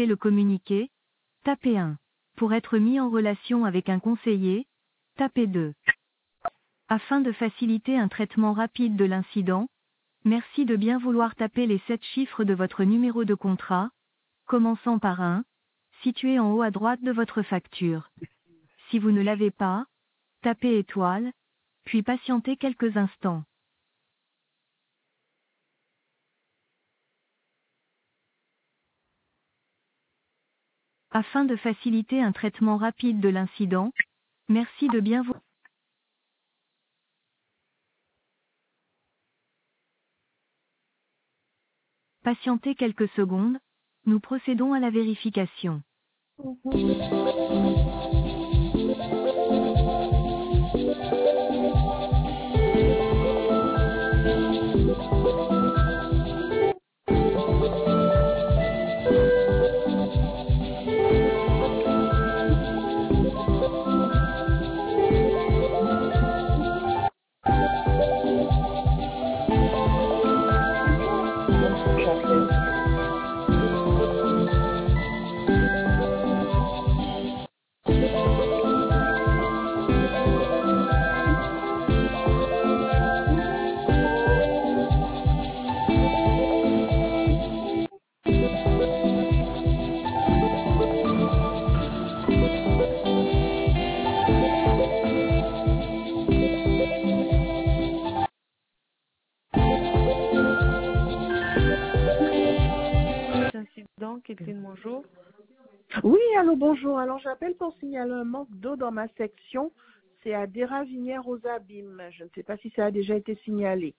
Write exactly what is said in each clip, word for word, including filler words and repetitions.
écouter le communiqué, tapez un. Pour être mis en relation avec un conseiller, tapez deux. Afin de faciliter un traitement rapide de l'incident, merci de bien vouloir taper les sept chiffres de votre numéro de contrat, commençant par un, situé en haut à droite de votre facture. Si vous ne l'avez pas, tapez étoile, puis patientez quelques instants. Afin de faciliter un traitement rapide de l'incident, merci de bien vous... Patientez quelques secondes, nous procédons à la vérification. Incident, Catherine, bonjour. Oui, allô, bonjour. Alors, j'appelle pour signaler un manque d'eau dans ma section. C'est à Desravinières aux Abîmes. Je ne sais pas si ça a déjà été signalé.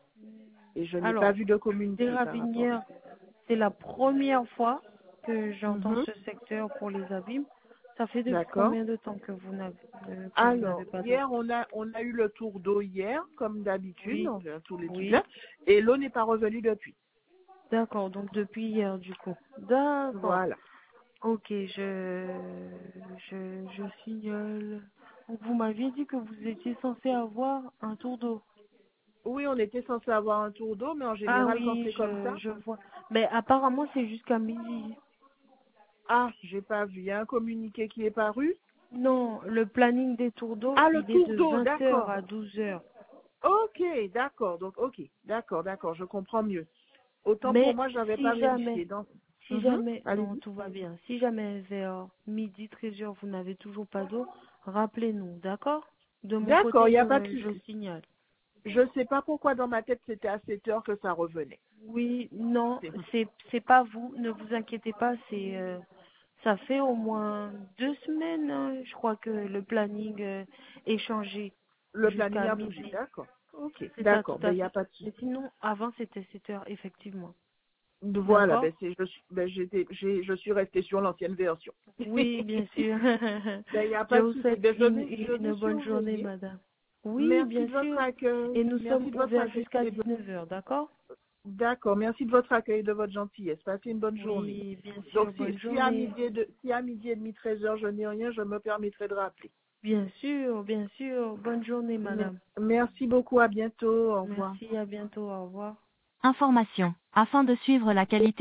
Et je n'ai Alors, pas vu de communiqué par rapport. Desravinières, c'est la première fois que j'entends Mhm. ce secteur pour les abîmes. Ça fait depuis D'accord. combien de temps que vous n'avez euh, que vous Alors, n'avez pas d'eau? hier, on a, on a eu le tour d'eau hier, comme d'habitude, Oui, on fait tous les trucs oui. là, et l'eau n'est pas revenue depuis. D'accord, donc depuis hier du coup. D'accord. Voilà. Ok, je, je, je signale. Donc, vous m'aviez dit que vous étiez censé avoir un tour d'eau. Oui, on était censé avoir un tour d'eau, mais en Ah général, quand oui, c'est comme je, ça, je vois. Mais apparemment, c'est jusqu'à midi. ah, j'ai pas vu. Il y a un communiqué qui est paru. Non, le planning des tours d'eau, Ah, le il est tour de d'eau, vingt heures d'accord. à douze heures. Ok, d'accord. Donc, ok, d'accord, d'accord, je comprends mieux. Autant pour Mais moi, je n'avais pas si jamais, vérifié. Donc, si mhm, jamais, non, allez-y. tout va bien. Si jamais vers midi, treize heures, vous n'avez toujours pas d'eau, rappelez-nous, d'accord? De mon D'accord, il côté, n'y a pas de je, je souci. signale. Je ne sais pas pourquoi dans ma tête c'était à sept heures que ça revenait. Oui, non, C'est- c'est c'est pas vous, ne vous inquiétez pas, c'est euh, ça fait au moins deux semaines, hein, je crois que le planning euh, est changé Le planning jusqu'à a bougé, midi. d'accord. Ok, C'est ça, tout d'accord, ben à il n'y a fait. pas de Mais souci. sinon, avant c'était sept heures, effectivement. Voilà, D'accord? ben c'est, je, suis, ben j'étais, j'ai, je suis restée sur l'ancienne version. Oui, bien sûr. Ben il n'y a Je pas de vous souci. souhaite Ben je une, vais, je une vais bonne journée, surveiller. madame. Oui, Merci bien de votre sûr. accueil. Et nous sommes Merci de votre ouverts accueil. jusqu'à et de- dix-neuf heures, d'accord? D'accord, merci de votre accueil et de votre gentillesse. Passez une bonne journée. Oui, bien Donc sûr, si, bonne si à journée. midi et de, si à midi et demi, treize heures, je n'ai rien, je me permettrai de rappeler. Bien sûr, bien sûr. Bonne journée, Mer- madame. Merci beaucoup, à bientôt, au revoir. Merci, à bientôt, au revoir. Information. Afin de suivre la qualité